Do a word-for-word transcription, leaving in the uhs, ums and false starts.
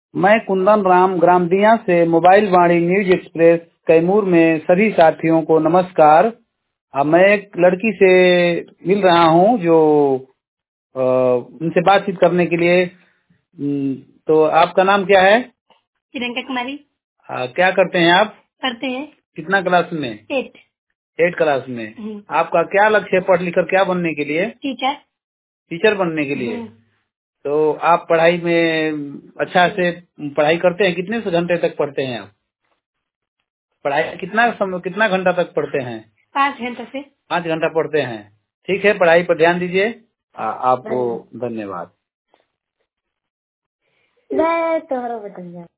मैं कुंदन राम ग्रामदिया से mobile Vaani news express Kaimur में सभी साथियों को नमस्कार। अब मैं एक लड़की से मिल रहा हूं जो अ, उनसे बातचीत करने के लिए। हम्म, तो आपका नाम क्या है? प्रियंका कुमारी। अ, क्या करते हैं आप? पढ़ते हैं कितना क्लास में? एट। एट क्लास में। हम्म। आपका क्या लक्ष्य है पढ़ लिख कर क्या बनने के लिए? टीचर। टीचर बनने के लिए। हम्म। तो आप पढ़ाई में अच्छा से पढ़ाई करते हैं? कितने से घंटे तक पढ़ते हैं आप? पढ़ाई कितना समय कितना घंटा तक पढ़ते हैं? पाँच घंटे से। पाँच घंटा पढ़ते हैं। ठीक है, पढ़ाई पर ध्यान दीजिए। आ- आपको धन्यवाद। मैं तोहरा बता